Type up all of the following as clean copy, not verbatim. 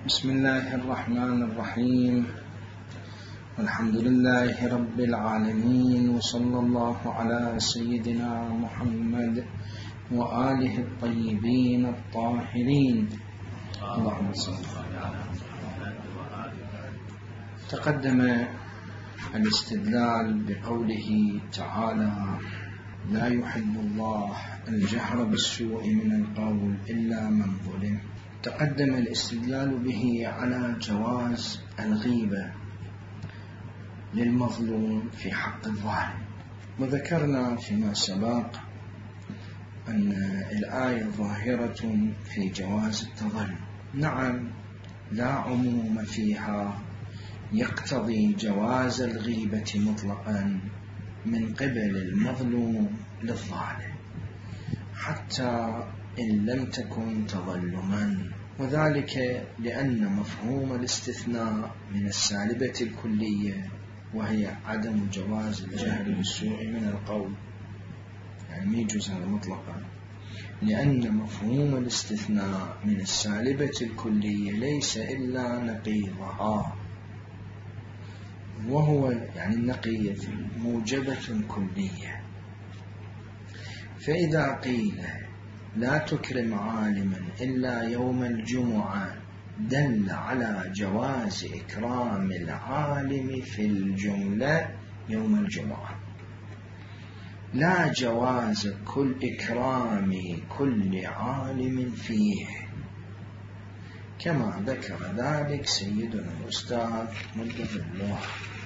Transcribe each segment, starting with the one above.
بسم الله الرحمن الرحيم. الحمد لله رب العالمين، وصلى الله على سيدنا محمد وآله الطيبين الطاهرين. اللهم صل على محمد. تقدم الاستدلال بقوله تعالى: لا يحب الله الجهر بالسوء من القول إلا من ظلم. تقدم الاستدلال به على جواز الغيبة للمظلوم في حق الظالم، وذكرنا فيما سبق أن الآية ظاهرة في جواز التظلم. نعم، لا عموم فيها يقتضي جواز الغيبة مطلقا من قبل المظلوم للظالم، حتى إن لم تكن تظلما، وذلك لأن مفهوم الاستثناء من السالبة الكلية، وهي عدم جواز الجهر بالسوء من القول، يعني ما يجوز هذا مطلقا، لأن مفهوم الاستثناء من السالبة الكلية ليس إلا نقيضها، وهو يعني النقية موجبة كلية. فإذا قيل لا تكرم عالما إلا يوم الجمعة، دل على جواز إكرام العالم في الجملة يوم الجمعة، لا جواز كل إكرام كل عالم فيه، كما ذكر ذلك سيدنا الأستاذ مدة الله.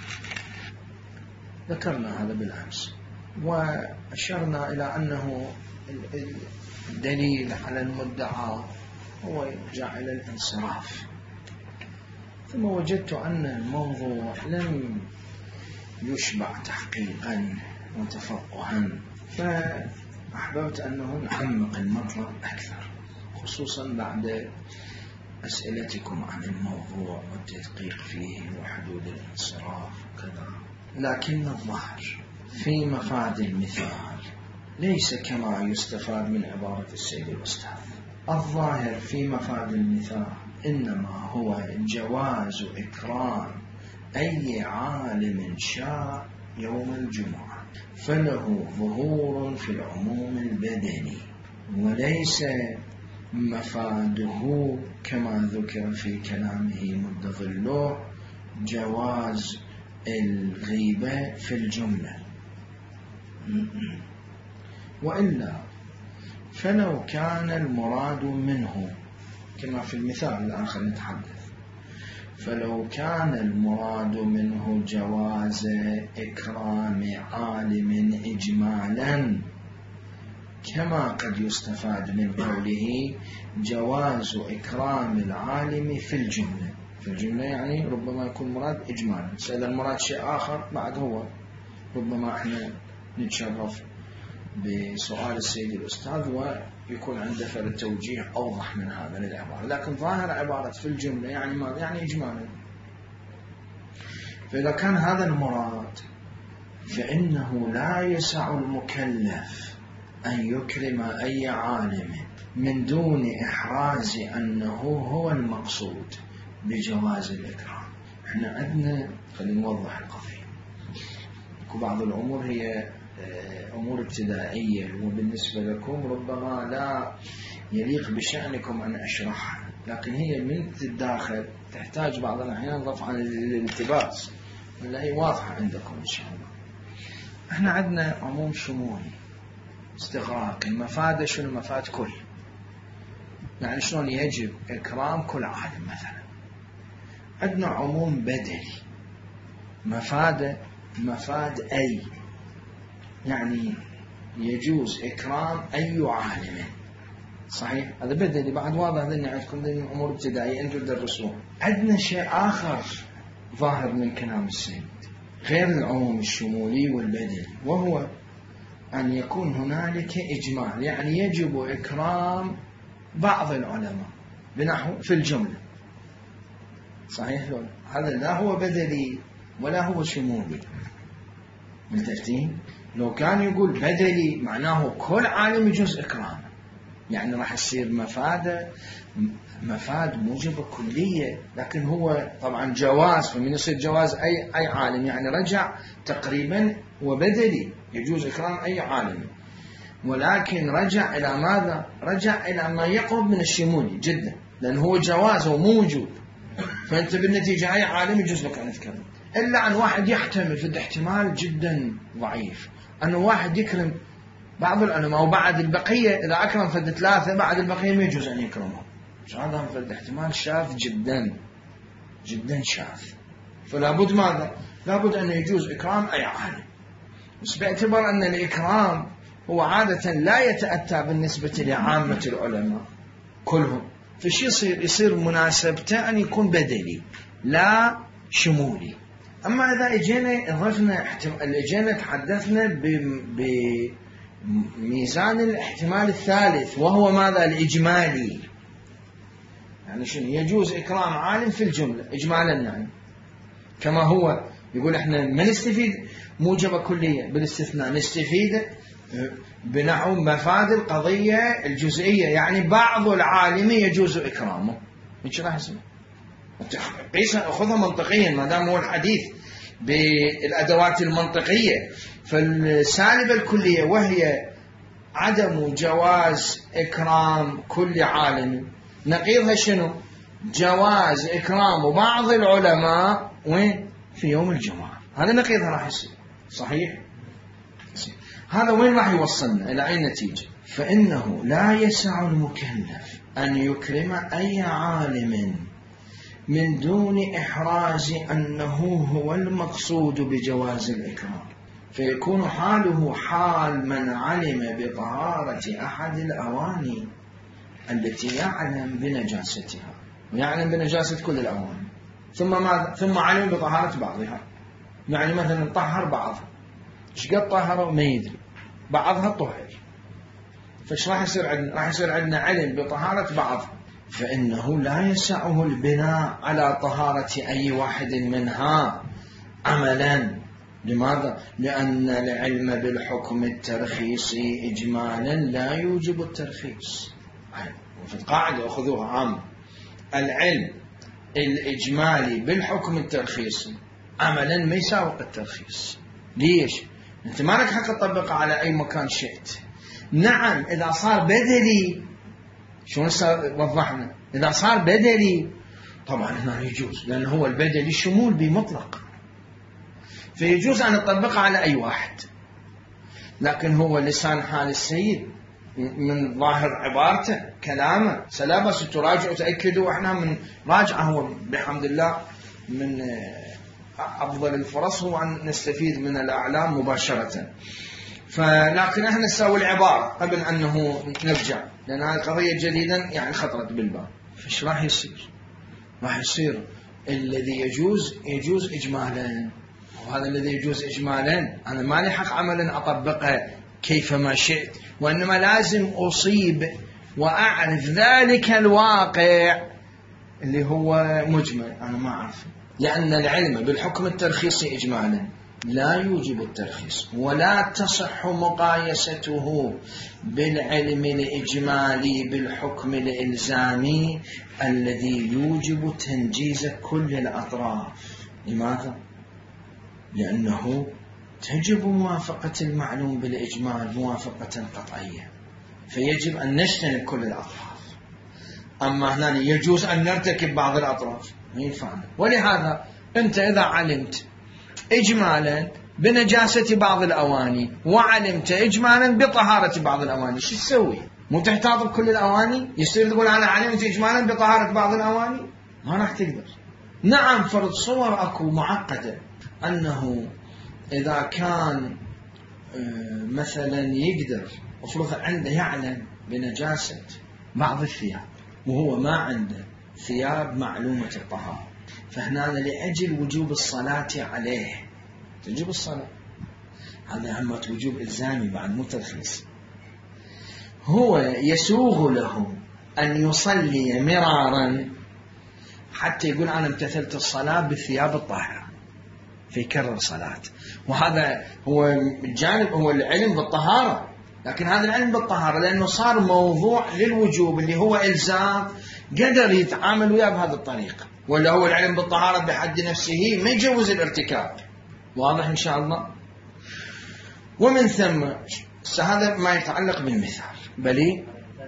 ذكرنا هذا بالأمس، وأشرنا إلى أنه الدليل على المدعى هو يرجع إلى الانصراف، ثم وجدت أن الموضوع لم يشبع تحقيقا وتفقها، فأحببت أنه نعمق المطلب أكثر، خصوصا بعد أسئلتكم عن الموضوع والتدقيق فيه وحدود الانصراف وكذا. لكن الظاهر في مفاد المثال ليس كما يستفاد من عبارة السيد الأستاذ. الظاهر في مفاد المثال إنما هو جواز إكرام أي عالم شاء يوم الجمعة، فله ظهور في العموم البدني، وليس مفاده كما ذكر في كلامه مد ظله جواز الغيبة في الجملة. وإلا فلو كان المراد منه كما في المثال الآخر نتحدث، فلو كان المراد منه جواز إكرام عالم إجمالا، كما قد يستفاد من قوله جواز إكرام العالم في الجملة. في الجملة يعني ربما يكون مراد إجمالا، سأل المراد شيء آخر بعد، هو ربما احنا نتشرف بسؤال السيد الأستاذ ويكون عنده فرد توجيه أوضح من هذا للعبارة، لكن ظاهر عبارة في الجملة يعني ماذا؟ يعني إجمالا. فإذا كان هذا المراد فإنه لا يسع المكلف أن يكرم أي عالم من دون إحراز أنه هو المقصود بجواز الإكرام. احنا عندنا، خلينا نوضح القضية، بعض الأمور هي أمور ابتدائية، وبالنسبة لكم ربما لا يليق بشأنكم أن أشرحها، لكن هي من الداخل تحتاج بعض الأحيان ضف عن الالتباس، ولا هي واضحة عندكم إن شاء الله. احنا عندنا عموم شمولي استغراق، المفاد شنو؟ المفاد كل، يعني شلون يجب إكرام كل عالم مثلا. عندنا عموم بدلي، مفاد أي، يعني يجوز إكرام أي عالم. صحيح، هذا بدلي بعد واضح، ذني عندكم ذني أمور ابتدائية أنتم تدرسوها. عندنا شيء آخر ظاهر من كلام السيد غير العموم الشمولي والبدلي، وهو أن يكون هنالك إجمال، يعني يجب إكرام بعض العلماء بنحو في الجملة. صحيح، هذا لا هو بدلي ولا هو شمولي. ملتفتين؟ لو كان يقول بدلي معناه كل عالم يجوز إكرامه، يعني راح يصير مفاده مفاد موجبة كلية، لكن هو طبعا جواز، فمن يصير جواز أي عالم يعني رجع تقريبا وبدلي، يجوز إكرام أي عالم، ولكن رجع إلى ماذا؟ رجع إلى ما يقرب من الشمولي جدا، لأن هو جواز ومو وجوب. فأنت بالنتيجة أي عالم يجوز لك أن تكرم، إلا أن واحد يحتمل في الاحتمال جدا ضعيف أنه واحد يكرم بعض العلماء وبعد البقية إذا أكرم فد 3 بعد البقية ما يجوز أن يكرمهم، هذا في الاحتمال شاذ جدا جدا شاذ. فلا بد ماذا؟ لا بد أن يجوز إكرام أي عالم، بس باعتبار أن الإكرام هو عادة لا يتأتى بالنسبة لعامة العلماء كلهم، فشي يصير مناسبته أن يكون بدلي لا شمولي. أما إذا اجينا تحدثنا بميزان الاحتمال الثالث وهو ماذا؟ الإجمالي. يعني شنو؟ يجوز إكرام عالم في الجملة إجمالا، يعني كما هو يقول إحنا ما نستفيد موجبة كلية بالاستثناء، نستفيد بنحو مفاد القضية الجزئية، يعني بعض العالم يجوز إكرامه. إيش راح يصير؟ قيسها أخذها منطقيا ما دام هو الحديث بالأدوات المنطقية. فالسالبة الكلية وهي عدم جواز إكرام كل عالم، نقيضها شنو؟ جواز إكرام بعض العلماء وين؟ في يوم الجمعة. هذا نقيضها راح يصير صحيح؟ هذا وين راح يوصلنا؟ إلى أي نتيجة؟ فإنه لا يسع المكلف أن يكرم أي عالم من دون إحراز أنه هو المقصود بجواز الإكرام، فيكون حاله حال من علم بطهارة أحد الأواني التي يعلم بنجاستها ويعلم بنجاسة كل الأواني، ثم ماذا؟ ثم علم بطهارة بعضها. يعني مثلا طهر بعضها، ايش قد طهره ما يدري، بعضها طهر، فايش راح يصير عندنا؟ راح يصير عندنا علم بطهارة بعضها، فإنه لا يسعه البناء على طهارة أي واحد منها عملا. لماذا؟ لأن العلم بالحكم الترخيصي إجمالا لا يوجب الترخيص. وفي القاعدة أخذوها عامة، العلم الإجمالي بالحكم الترخيصي عملا ما يساوق الترخيص. ليش؟ أنت ما لك حق تطبقه على أي مكان شئت. نعم إذا صار بدلي، شو وضحنا؟ إذا صار بدلي طبعا هنا يجوز، لأن هو البدلي شمول بمطلق، فيجوز أن نطبقه على أي واحد. لكن هو لسان حال السيد من ظاهر عبارته كلامه سلابس تراجعوا تأكدوا، وإحنا من راجعه هو بحمد الله من أفضل الفرص هو أن نستفيد من الأعلام مباشرة. فلكن احنا نسوي العبارة قبل أنه نرجع، لأن هذه قضية جديدة يعني خطرت بالبال. فايش راح يصير؟ راح يصير الذي يجوز إجمالا، وهذا الذي يجوز إجمالا أنا ما لي حق عملا أطبقه كيفما شئت، وإنما لازم أصيب وأعرف ذلك الواقع اللي هو مجمل أنا ما أعرفه، لأن العلم بالحكم الترخيصي إجمالا لا يوجب الترخيص، ولا تصح مقايسته بالعلم الإجمالي بالحكم الإلزامي الذي يوجب تنجيز كل الأطراف. لماذا؟ لأنه تجب موافقة المعلوم بالإجمال موافقة قطعية، فيجب أن نجتنب كل الأطراف. أما هنا يجوز أن نرتكب بعض الأطراف ما ينفعنا. ولهذا أنت إذا علمت إجمالا بنجاسة بعض الأواني وعلمت إجمالا بطهارة بعض الأواني، شو تسوي؟ مو تحتاط بكل الأواني؟ يصير تقول أنا علمت إجمالا بطهارة بعض الأواني؟ ما راح تقدر. نعم فرض صور أكو معقدة، أنه إذا كان مثلا يقدر أفرض عنده يعلم بنجاسة بعض الثياب وهو ما عنده ثياب معلومة الطهارة، فهنا لأجل وجوب الصلاة عليه تجب الصلاة، هذا همة وجوب إلزامي بعد مو ترخيص. هو يسوغ له أن يصلي مرارا حتى يقول أنا امتثلت الصلاة بالثياب الطاهرة فيكرر صلاة، وهذا هو الجانب، هو العلم بالطهارة. لكن هذا العلم بالطهارة لأنه صار موضوع للوجوب اللي هو إلزام قدر يتعامل وياه بهذه الطريقة، ولا هو العلم بالطهارة بحد نفسه ما يجوز الارتكاب. واضح إن شاء الله؟ ومن ثم هذا ما يتعلق بالمثال. بلي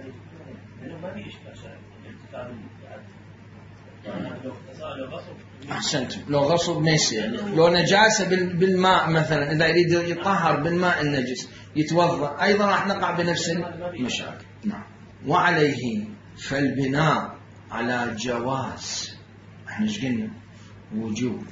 أحسنت، لو غصب ما يصير، لو نجاسة بالماء مثلا، إذا يريد يطهر بالماء النجس يتوضأ، أيضا راح نقع بنفس المشاكل. نعم. وعليه فالبناء على جواز، احنا ايش قلنا؟ وجوب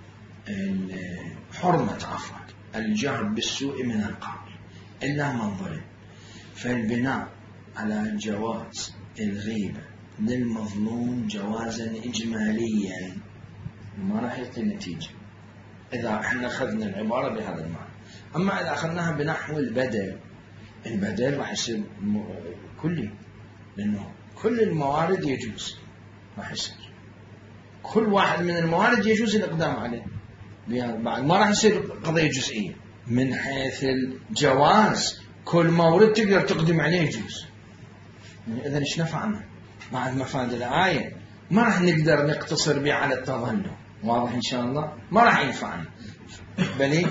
حرمة الجهر بالسوء من القول إلا من ظلم، فالبناء على جواز الغيبة للمظلوم جوازا إجماليا ما راح يعطي نتيجة إذا احنا أخذنا العبارة بهذا المعنى. أما إذا أخذناها بنحو البدل راح يصير كلي، لأنه كل الموارد يجوز، راح يصير كل واحد من الموارد يجوز الإقدام عليه، بعد ما راح يصير قضية جزئية. من حيث الجواز كل مورد تقدر تقدم عليه يجوز. إذا إيش نفعنا بعد مفاد الآية؟ ما راح نقدر نقتصر به على التظلم. واضح إن شاء الله؟ ما راح ينفعنا. بلي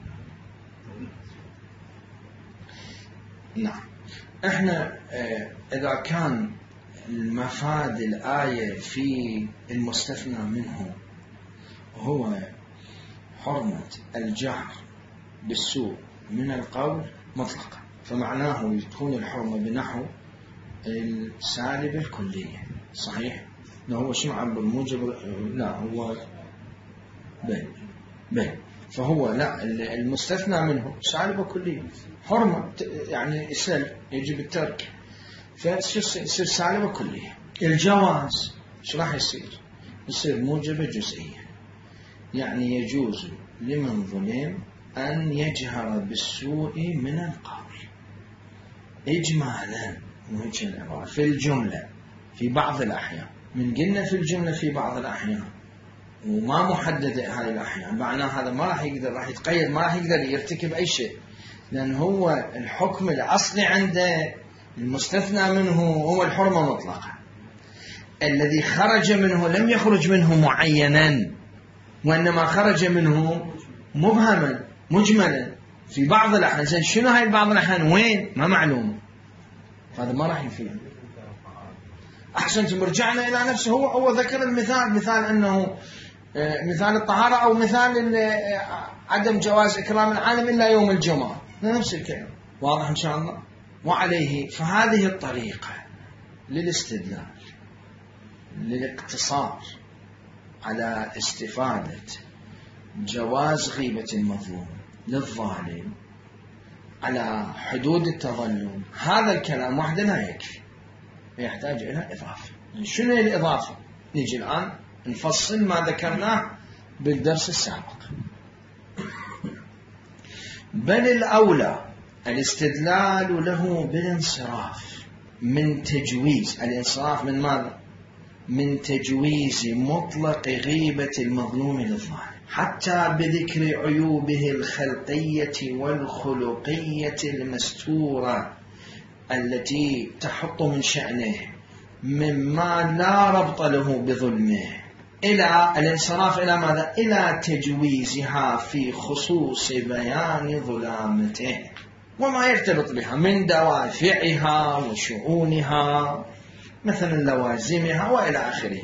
نعم، احنا إذا كان المفاد الآية في المستثنى منه هو حرمة الجهر بالسوء من القول مطلقا، فمعناه تكون الحرمة بنحو السالبة الكلية. صحيح؟ لا هو شو عبر الموجب، لا هو بين فهو لا المستثنى منه سالبة كلية، حرمة يعني السلب يجب الترك، فيصير سالبة كلية. الجواز شو راح يصير موجبة جزئية، يعني يجوز لمن ظلم أن يجهر بالسوء من القول إجمالا في الجملة في بعض الأحيان. من قلنا في الجملة في بعض الأحيان وما محددة هذه الأحيان، معناه هذا ما راح يقدر، راح يتقيد، ما راح يقدر يرتكب أي شيء، لأن هو الحكم الأصلي عنده المستثنى منه هو الحرمة مطلقة. الذي خرج منه لم يخرج منه معينا، وإنما خرج منه مبهما مجملا في بعض الأحيان. شنو هاي بعض الأحيان؟ وين؟ ما معلوم، هذا ما راح يفيد. أحسنتم، رجعنا إلى نفسه. هو ذكر المثال، مثال أنه مثال الطهارة أو مثال عدم جواز إكرام العالم إلا يوم الجمعة، نفس الكلام. واضح إن شاء الله؟ وعليه فهذه الطريقة للاستدلال للاقتصار على استفادة جواز غيبة المظلوم للظالم على حدود التظلم، هذا الكلام وحده لا يكفي، يحتاج إلى إضافة. شنو الإضافة؟ نيجي الآن نفصل ما ذكرناه بالدرس السابق. بل الأولى الاستدلال له بالانصراف من تجويز، الانصراف من ماذا؟ من تجويز مطلق غيبة المظلوم للظالم، حتى بذكر عيوبه الخلقية والخلقية المستورة التي تحط من شأنه مما لا ربط له بظلمه، إلى الانصراف إلى ماذا؟ إلى تجويزها في خصوص بيان ظلامته وما يرتبط بها من دوافعها وشؤونها، مثلا لوازمها وإلى آخره.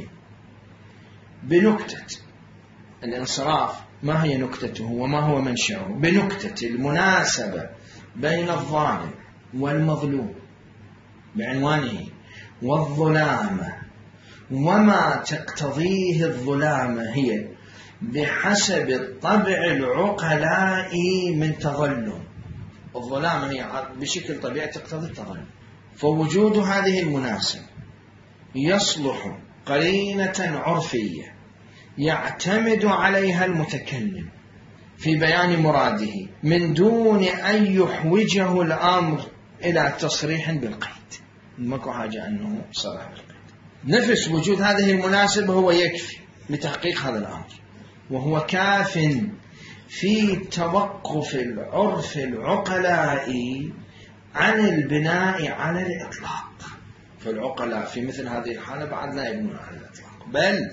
بنكتة الانصراف، ما هي نكتته وما هو منشأه؟ بنكتة المناسبة بين الظالم والمظلوم بعنوانه والظلامة، وما تقتضيه الظلامة هي بحسب الطبع العقلاء من تظلم. الظلامة هي بشكل طبيعي تقتضي التظلم، فوجود هذه المناسبة يصلح قرينة عرفية يعتمد عليها المتكلم في بيان مراده من دون أن يحوجه الأمر إلى تصريح بالقيد. ماكو حاجة أنه صرح بالقيد، نفس وجود هذه المناسبة هو يكفي لتحقيق هذا الأمر، وهو كاف في توقف العرف العقلاء عن البناء على الإطلاق. فالعقلاء في مثل هذه الحالة بعد لا يبنون على الإطلاق، بل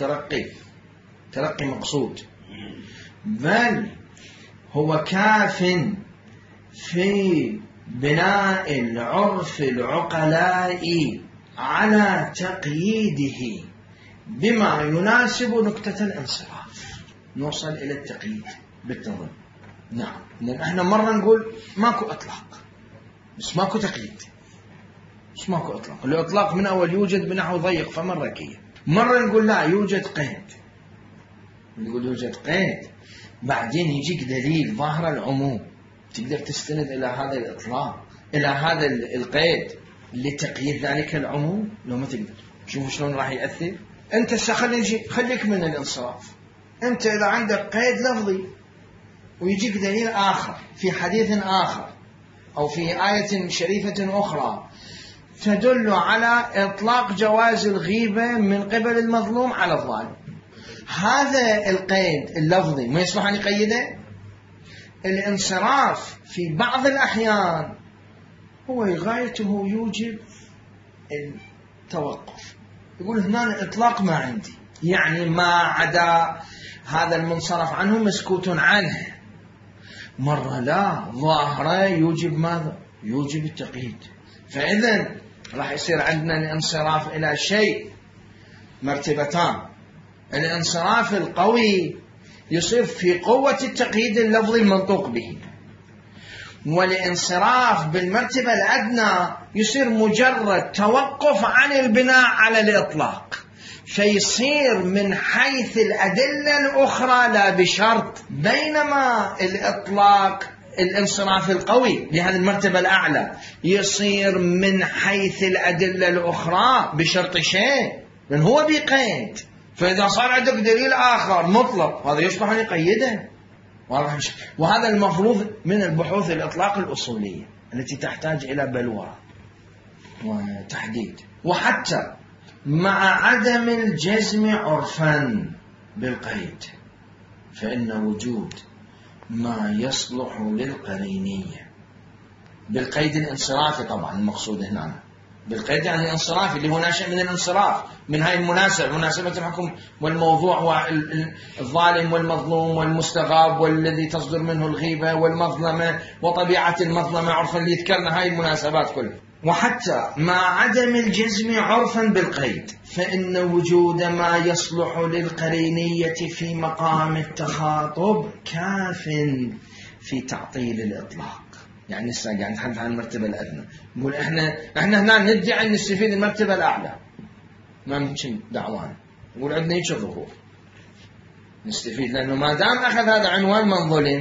ترقي مقصود، بل هو كاف في بناء العرف العقلاء على تقييده بما يناسب نكتة الانصراف، نوصل إلى التقييد بالتظن. نعم، لأن احنا مرة نقول ماكو إطلاق بس ماكو تقييد، بس ماكو إطلاق. الإطلاق من أول يوجد بنحو ضيق فمرة كيه، مرة نقول لا يوجد قيد، نقول يوجد قيد، بعدين يجيك دليل ظاهر العموم تقدر تستند إلى هذا الإطلاق، إلى هذا القيد لتقييد ذلك العموم. لو ما تقدر شوفوا شلون راح يأثر. أنت خليك من الانصراف، أنت إذا عندك قيد لفظي ويجيك دليل آخر في حديث آخر أو في آية شريفة أخرى تدل على إطلاق جواز الغيبة من قبل المظلوم على الظالم، هذا القيد اللفظي ما يصلح أن يقيده. الانصراف في بعض الأحيان هو غايته يوجب التوقف، يقول هنا الإطلاق ما عندي، يعني ما عدا هذا المنصرف عنه مسكوت عنه. مرة لا، ظاهرة يوجب ماذا؟ يوجب التقييد. فإذا راح يصير عندنا الانصراف إلى شيء مرتبتان، الانصراف القوي يصير في قوة التقييد اللفظي المنطوق به، والانصراف بالمرتبة الأدنى يصير مجرد توقف عن البناء على الإطلاق، فيصير من حيث الأدلة الأخرى لا بشرط. بينما الإطلاق الانصراف القوي لهذه المرتبة الأعلى يصير من حيث الأدلة الأخرى بشرط شيء، من هو بقيد. فإذا صار عندك دليل آخر مطلق هذا يصلح أن يقيده، وهذا المفروض من البحوث الإطلاق الأصولية التي تحتاج إلى بلورة وتحديد. وحتى مع عدم الجزم عرفا بالقيد فإن وجود ما يصلح للقرينية، بالقيد الانصرافي طبعا المقصود هنا، بالقيد يعني الانصرافي اللي هو ناشئ من الانصراف، من هاي مناسبة الحكم والموضوع والظالم والمظلوم والمستغاب والذي تصدر منه الغيبة والمظلمة وطبيعة المظلمة عرفا، اللي ذكرنا هاي المناسبات كلها. وحتى مع عدم الجزم عرفا بالقيد فإن وجود ما يصلح للقرينية في مقام التخاطب كاف في تعطيل الإطلاق. يعني قاعد نتحدث عن المرتبة الأدنى، نقول احنا هنا ندعي أن نستفيد المرتبة الأعلى، ما يمكن دعوانا، نقول عندنا هيك ظهور نستفيد، لأنه ما دام أخذ هذا عنوان من ظلم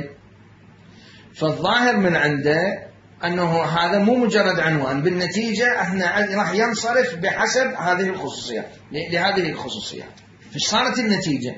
فالظاهر من عنده أنه هذا مو مجرد عنوان، بالنتيجة احنا راح ينصرف بحسب هذه الخصوصيات لهذه الخصوصيات. فش صارت النتيجة؟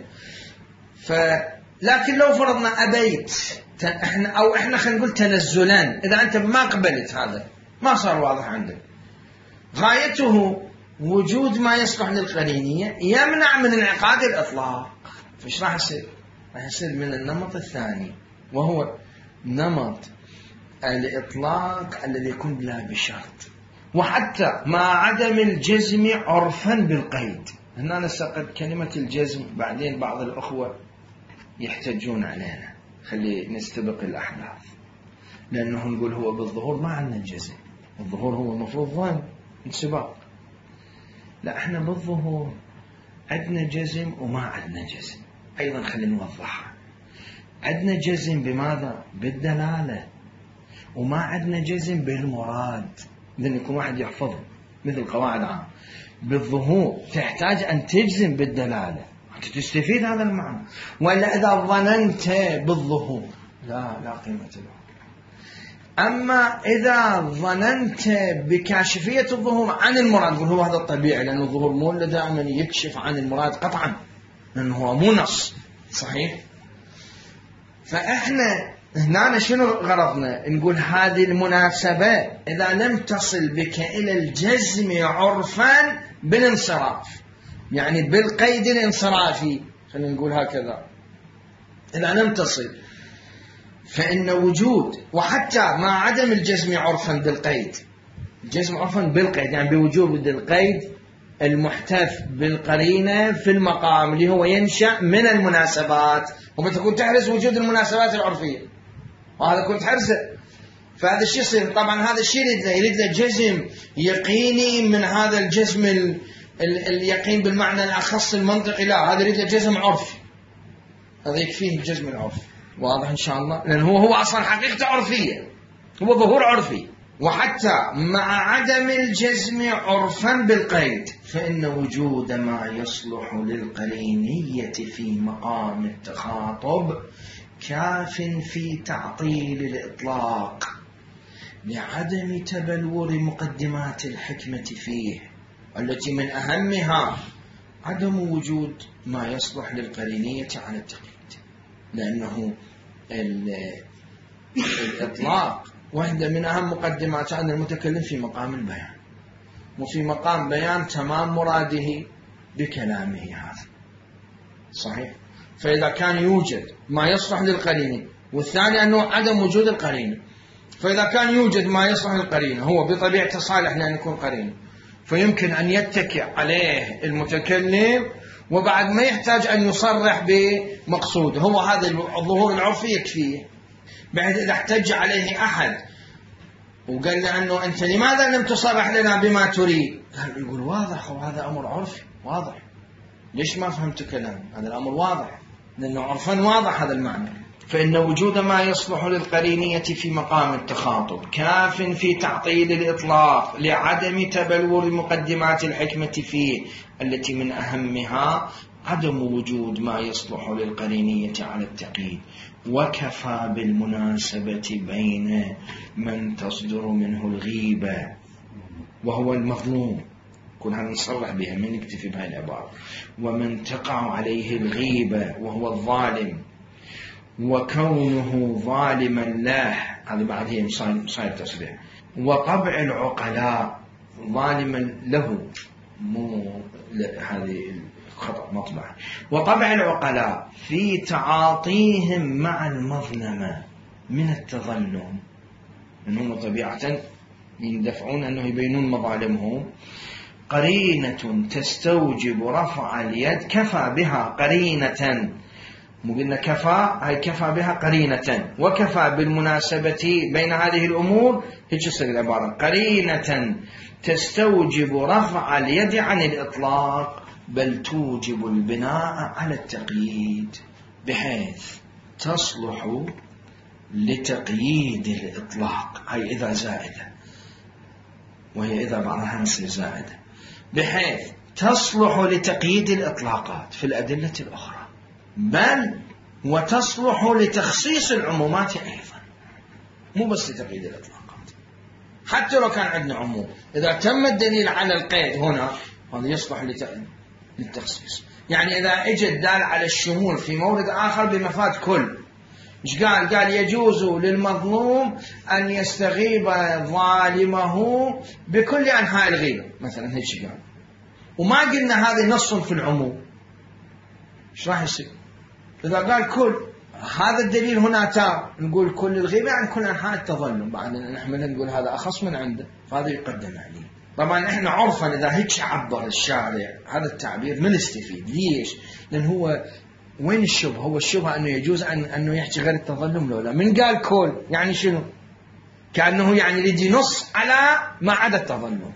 لكن لو فرضنا أبيت احنا خلينا نقول تنزلا، إذا أنت ما قبلت هذا ما صار واضح عندك، غايته وجود ما يصلح للقرينية يمنع من انعقاد الإطلاق. فش راح يصير؟ راح يصير من النمط الثاني، وهو نمط الإطلاق الذي يكون لا بشرط. وحتى مع عدم الجزم عرفا بالقيد، هنا نسقط كلمة الجزم، بعدين بعض الأخوة يحتجون علينا، خلي نستبق الأحداث، لأنه نقول هو بالظهور ما عندنا الجزم، الظهور هو المفروض ظن انسباق، لا احنا بالظهور عندنا جزم وما عندنا جزم. أيضا خلي نوضحها، عندنا جزم بماذا؟ بالدلالة، وما عندنا جزم بالمراد، لأن يكون واحد يحفظه مثل قواعد عامة. بالظهور تحتاج أن تجزم بالدلالة حتى تستفيد هذا المعنى، ولا إذا ظننت بالظهور لا قيمة له. أما إذا ظننت بكاشفية الظهور عن المراد، هو هذا الطبيعي، لأن الظهور مو دائما يكشف عن المراد قطعا، لأنه هو مو نص صحيح. فإحنا هنا شنو غرضنا؟ نقول هذه المناسبة إذا لم تصل بك إلى الجزم عرفا بالانصراف، يعني بالقيد الانصرافي، خلينا نقول هكذا، إذا لم تصل فإن وجود، وحتى مع عدم الجزم عرفا بالقيد جزم عرفا بالقيد، يعني بوجود القيد المحتف بالقرينة في المقام اللي هو ينشأ من المناسبات. ومتى كنت تحرص وجود المناسبات العرفية، وهذا كنت حرصه، فهذا الشيء يصير. طبعا هذا الشيء يريد له جزم يقيني من هذا الجزم اليقين بالمعنى الأخص المنطقي، لا، هذا يريد له جزم عرفي، هذا يكفيه الجزم العرفي. واضح إن شاء الله؟ لأن هو أصلا حقيقته عرفية، هو ظهور عرفي. وحتى مع عدم الجزم عرفا بالقيد فإن وجود ما يصلح للقرينية في مقام التخاطب كاف في تعطيل الإطلاق لعدم تبلور مقدمات الحكمة فيه، التي من أهمها عدم وجود ما يصلح للقرينية على التقييد، لأنه الإطلاق واحدة من أهم مقدمات أن المتكلم في مقام البيان، وفي مقام بيان تمام مراده بكلامه هذا، صحيح؟ فإذا كان يوجد ما يصلح للقرينة، والثاني أنه عدم وجود القرينة، فإذا كان يوجد ما يصلح للقرينة هو بطبيعته صالح لأن يكون قرينة، فيمكن أن يتكئ عليه المتكلم وبعد ما يحتاج أن يصرح بمقصوده، هو هذا الظهور العرفي يكفيه، بحيث إذا احتج عليه أحد وقال له أنه أنت لماذا لم تصرح لنا بما تريد، يقول واضح، وهذا أمر عرفي واضح، ليش ما فهمت كلام؟ هذا الأمر واضح، لأنه عرفا واضح هذا المعنى. فإن وجود ما يصلح للقرينية في مقام التخاطب كاف في تعطيل الإطلاق لعدم تبلور مقدمات الحكمة فيه، التي من أهمها عدم وجود ما يصلح للقرينية على التقييد، وكفى بالمناسبة بين من تصدر منه الغيبة وهو المظلوم، كلها نصرح بها من نكتفي بهذه العبارة، ومن تقع عليه الغيبة وهو الظالم، وكونه ظالما له، هذا بعد هي صاير تصريح، وطبع العقلاء ظالما له، مو هذه خطأ مطبع، وطبع العقلاء في تعاطيهم مع المظلمة من التظلم، أنهم طبيعة يندفعون أنه يبينون مظالمهم، قرينة تستوجب رفع اليد، كفى بها قرينة، مو قلنا كفى، هي كفى بها قرينة، وكفى بالمناسبة بين هذه الأمور، هيك يصير العبارة، قرينة تستوجب رفع اليد عن الإطلاق، بل توجب البناء على التقييد، بحيث تصلح لتقييد الإطلاق، هي إذا زائدة، وهي إذا بعضها نصير زائدة، بحيث تصلح لتقييد الإطلاقات في الأدلة الأخرى، بل وتصلح لتخصيص العمومات أيضا، مو بس لتقييد الإطلاقات، حتى لو كان عندنا عموم إذا تم الدليل على القيد هنا هذا يصلح للتخصيص. يعني إذا اجى الدال على الشمول في مورد آخر بمفاد كل، إيش قال؟ قال يجوز للمظلوم أن يستغيب ظالمه بكل أنحاء الغيبة مثلا، هيك قال، وما قلنا هذا نص في العموم، إيش راح يصير؟ إذا قال كل، هذا الدليل هنا تام، نقول كل الغيبة يعني كل أنحاء التظلم، بعد نحمل نقول هذا أخص من عنده، فهذا يقدم عليه. طبعا إحنا عرفا إذا هيك عبر الشارع هذا التعبير من استفيد، ليش؟ لأن هو وين الشبهة؟ هو الشبهة أنه يجوز أنه يحكي غير التظلم، لولا من قال كل يعني شنو؟ كأنه يعني يجي نص على ما عدا التظلم،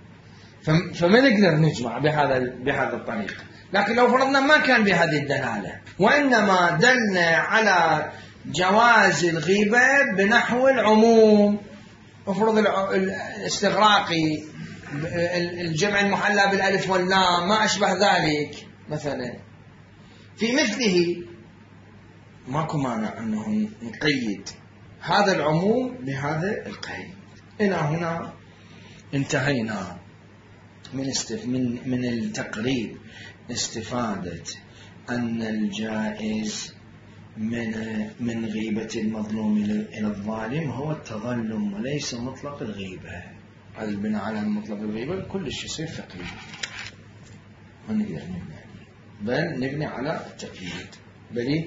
فما نقدر نجمع بهذا الطريق. لكن لو فرضنا ما كان بهذه الدلالة، وإنما دلنا على جواز الغيبة بنحو العموم، افرض الاستغراقي، الجمع المحلى بالألف واللام، ما أشبه ذلك مثلا، في مثله ماكو مانع أنه نقيد هذا العموم بهذا القيد. إلى هنا انتهينا من التقريب، استفادة أن الجائز من غيبة المظلوم إلى الظالم هو التظلم وليس مطلق الغيبة. هذا البناء على مطلق الغيبة كل شيء يصير فقير، ما نقدر نبني عليه، بل نبني على التقييد. بلي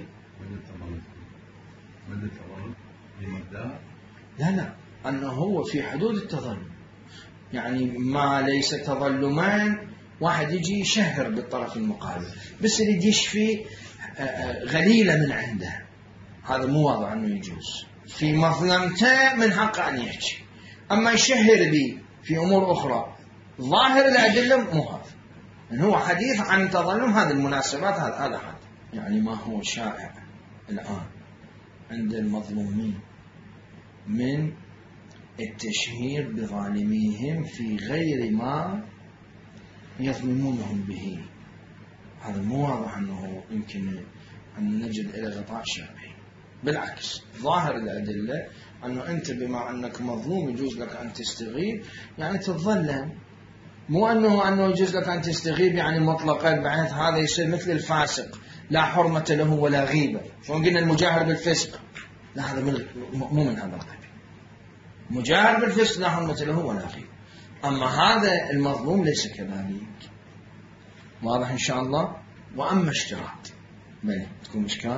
لا أنه هو في حدود التظلم، يعني ما ليس تظلمان واحد يجي يشهر بالطرف المقابل، بس يريد يشفي غليلة من عنده، هذا مو واضح أنه يجوز. في مظلمته من حق أن يحكي، أما يشهر به في أمور أخرى ظاهر الأدلة مو هذا، يعني هو حديث عن تظلم هذه المناسبات، هذا حد يعني ما هو شائع الآن عند المظلومين من التشهير بظالميهم في غير ما يظلمونهم به. هذا مو واضح أنه يمكن أن نجد إلى غطاء شرعي، بالعكس ظاهر الأدلة أنه أنت بما أنك مظلوم يجوز لك أن تستغيب، يعني تتظلم، مو أنه يجوز لك أن تستغيب يعني مطلقا بحيث هذا يصير مثل الفاسق لا حرمة له ولا غيبة، شلون قلنا المجاهر بالفسق، لا هذا مو من هذا القبيل، مجاهر بالفسق لا حرمة له ولا غيبة، أما هذا المظلوم ليس كذلك. واضح إن شاء الله. وأما اشتراط بلى تكون إشكال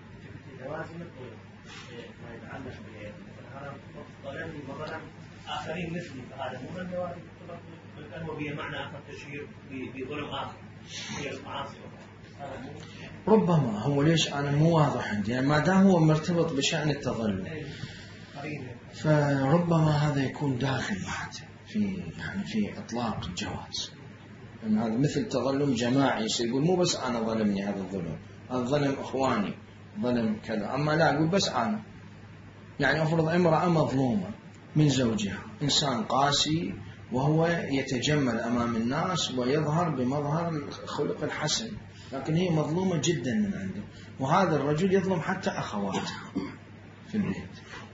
آخرين مثلي، فهذا مو من جواز بل هو بمعنى آخر تشهير بظلم آخر هي المعاصي. ربما هو ليش أنا مو واضح عندي، يعني ما دام هو مرتبط بشأن التظلم فربما هذا يكون داخل بعد في إطلاق الجواز، يعني هذا مثل تظلم جماعي يقول مو بس أنا ظلمني هذا الظلم، هذا ظلم إخواني ظلم كذا، أما لا أقول بس أنا، يعني أفرض امرأة مظلومة من زوجها، إنسان قاسي وهو يتجمل أمام الناس ويظهر بمظهر الخلق الحسن، لكن هي مظلومة جدا من عنده، وهذا الرجل يظلم حتى أخواتها في البيت،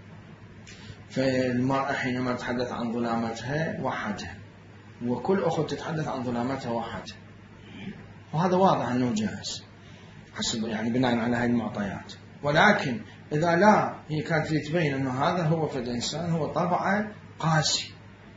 فالمرأة حينما تتحدث عن ظلامتها وحدها، وكل أخت تتحدث عن ظلامتها وحدها، وهذا واضح أنه جائز حسب يعني بناء على هذه المعطيات. ولكن إذا لا هي كانت تبين أنه هذا هو في الإنسان هو طبعا قاسي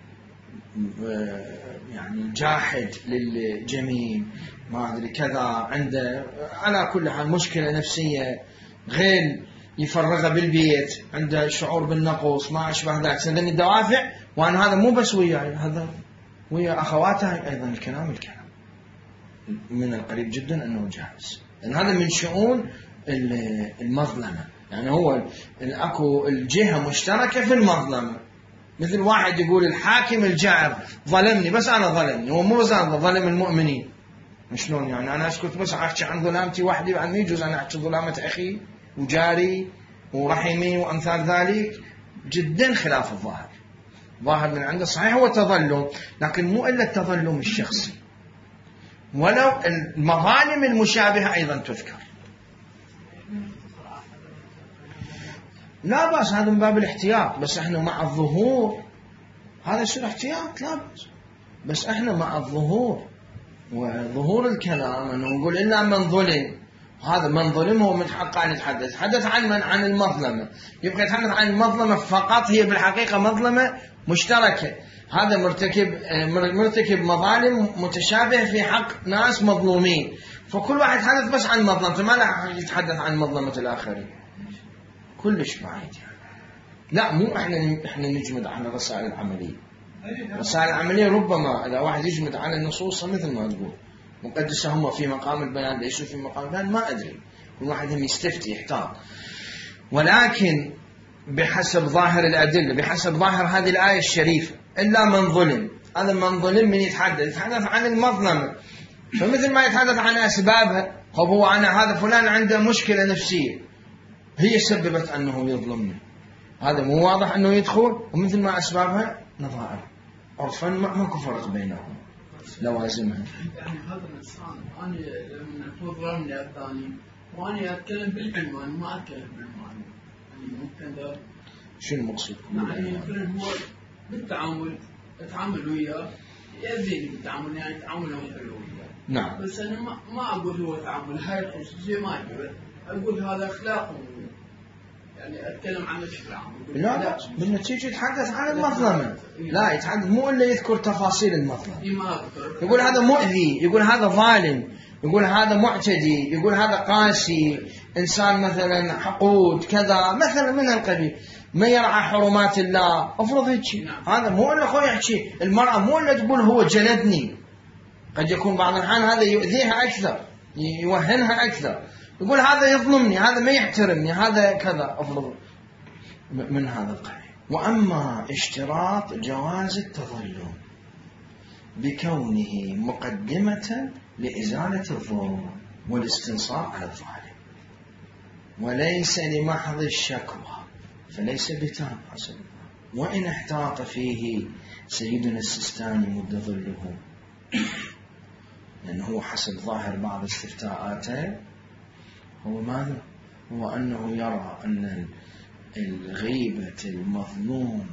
يعني جاحد للجميل ما أدري كذا، عنده على كل حال مشكلة نفسية، غير يفرغها بالبيت، عنده شعور بالنقص ما أشبه ذلك، سندني الدوافع، وأن هذا مو بس وياي، هذا ويا أخواتها أيضا الكلام من القريب جدا أنه جائز، لأن هذا من شؤون المظلمة، يعني هو أكو الجهة مشتركة في المظلمة، مثل واحد يقول الحاكم الجائر ظلمني بس أنا ظلمني، هو مو بس أنا ظلم المؤمنين، شلون يعني أنا أسكت بس أحكي عن ظلامتي وحدي، بعد ما يجوز أنا أحكي ظلامة أخي وجاري ورحمي وأمثال ذلك، جدا خلاف الظاهر. ظاهر من عنده صحيح هو تظلم، لكن مو إلا التظلم الشخصي، ولو المظالم المشابهة أيضا تذكر، لا بأس، هذا من باب الاحتياط، بس احنا مع الظهور هذا يصير احتياط لا بأس، بس احنا مع الظهور وظهور الكلام انه نقول إلا من ظلم، هذا من ظلم هو من حقه أن يتحدث عن من عن المظلمة، يبقى يتحدث عن المظلمة فقط، هي بالحقيقة مظلمة مشتركة، هذا مرتكب مظالم متشابهة في حق ناس مظلومين، فكل واحد يتحدث بس عن مظلمته، ما لا يتحدث عن مظلمة الآخرين، كلش بعيد يعني. لا مو احنا نجمد على الرسائل العملية، الرسائل العملية ربما إذا واحد يجمد على النصوص مثل ما تقول مقدسة هم في مقام البيان ليسوا في مقام البيان، ما أدري، كل واحد هم يستفتي يحتاط، ولكن بحسب ظاهر الأدلة، بحسب ظاهر هذه الآية الشريفة، إلا من ظلم، هذا من ظلم من يتحدث عن المظلمة، فمثل ما يتحدث عن أسبابها، هو أنا هذا فلان عنده مشكلة نفسية هي سببت أنه يظلمني، هذا مو واضح أنه يدخل، ومثل ما أسبابها نظائر عرفا ما فرق بينهم لوازمها. يعني هذا الإنسان أنا لما أكون ظلمني الثاني وأنا أتكلم بالعنوان ما أتكلم بالمعنى، يعني ممكن ده شو المقصود؟ يعني يمكن هو بالتعامل أتعامل وياه يأذيني بالتعامل، يعني تعامله حلو وياه، نعم، بس أنا ما أقول هو تعامل هاي الخصوصية ما أقول، أقول هذا أخلاق، يعني أتكلم عن بشكل عام. لا بالنتيجة يتحدث عن المظلمة، لا يتحدث مو إلا يذكر تفاصيل المظلمة، يقول هذا مؤذي، يقول هذا ظالم، يقول هذا معتدي، يقول هذا قاسي، إنسان مثلا حقود كذا مثلا من القبيل، ما يرعى حرمات الله، افرض هيك. هذا مو إلا أخوي يحكي المرأة مو إلا تقول هو جلدني، قد يكون بعض الأحيان هذا يؤذيها أكثر، يوهنها أكثر، يقول هذا يظلمني، هذا ما يحترمني، هذا كذا، افرض من هذا القبيل. وأما اشتراط جواز التظلم بكونه مقدمة لإزالة الظلم والاستنصار على الظالم وليس لمحض الشكوى فليس بتام حسب الله. وإن احتاط فيه سيدنا السيستاني مد ظله، لأنه هو حسب ظاهر بعض استفتاءاته هو ماذا؟ هو أنه يرى أن الغيبة المظلوم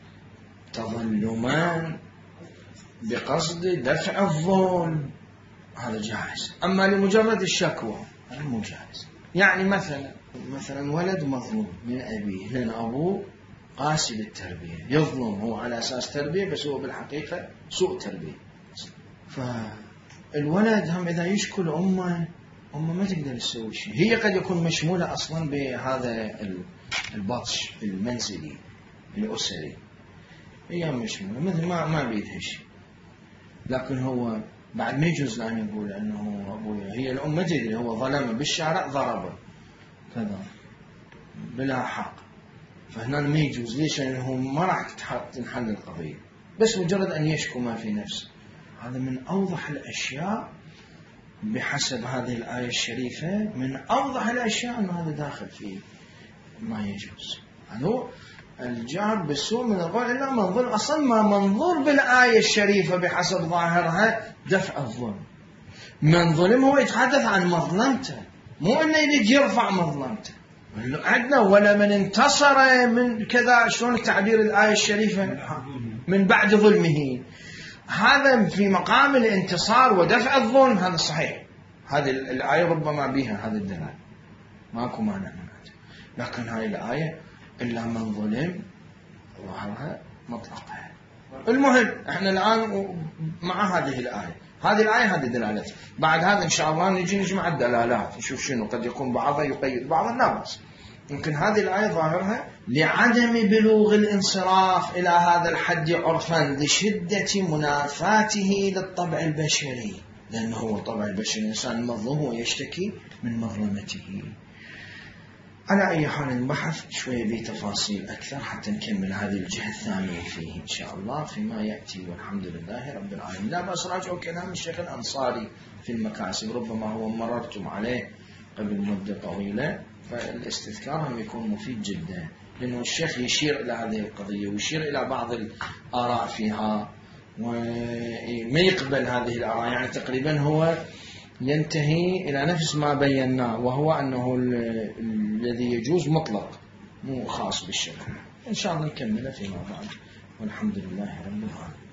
تظلمان بقصد دفع الظلم، هذا جائز. أما لمجرد الشكوى هذا مو جائز. يعني مثلا ولد مظلوم من أبيه، لأن أبوه قاسي بالتربية، يظلم هو على أساس تربية بس هو بالحقيقة سوء تربية. فالولد هم إذا يشكل أمه ما تقدر تسوي شيء، هي قد يكون مشمولة أصلا بهذا البطش المنزلي الأسري، هي مشمولة مثل ما بيدها شيء، لكن هو بعد ما يجوز أن يقول أنه أبويا، هي الأم ما تدري هو ظلمه بالشارع ضربه كذا بلا حق، فهنا ما يجوز. ليش؟ لأنه ما راح تنحل القضية، بس مجرد أن يشكو ما في نفسه. هذا من أوضح الأشياء بحسب هذه الآية الشريفة، من أوضح الأشياء أنه هذا داخل فيه ما يجوز. هذا الجهر بالسوء من القول إلا من ظلم. أصلا ما منظور بالآية الشريفة بحسب ظاهرها دفع الظلم. من ظلم هو يتحدث عن مظلمته، مو أنه يريد يرفع مظلمته. عندنا ولا من انتصر من كذا، شلون تعبير الآية الشريفة من بعد ظلمه، هذا في مقام الانتصار ودفع الظلم، هذا صحيح. هذه الآية ربما بها هذا الدلال، ماكو مانع من هذا. لكن هذه الآية إلا من ظلم ظهرها مطلقها. المهم احنا الآن مع هذه الآية، هذه دلالتها. بعد هذا إن شاء الله نجي نجمع الدلالات نشوف شنو، قد يكون بعضها يقيد بعض الناس. يمكن هذه الآية ظاهرها لعدم بلوغ الانصراف إلى هذا الحد عرفا لشدة منافاته للطبع البشري، لأنه هو طبع البشري الإنسان المظلوم ويشتكي من مظلمته. على أي حال البحث شوية بتفاصيل أكثر حتى نكمل هذه الجهة الثانية فيه إن شاء الله فيما يأتي، والحمد لله رب العالمين. لا بأس راجعوا كلام الشيخ الأنصاري في المكاسب، ربما هو مررتم عليه قبل مدة طويلة، فالاستذكار هم يكون مفيد جدا، لأنه الشيخ يشير إلى هذه القضية ويشير إلى بعض الآراء فيها وما يقبل هذه الآراء. يعني تقريبا هو ينتهي إلى نفس ما بيناه، وهو أنه الذي يجوز مطلق مو خاص بالشرع. إن شاء الله نكمل فيما بعد، والحمد لله رب العالمين.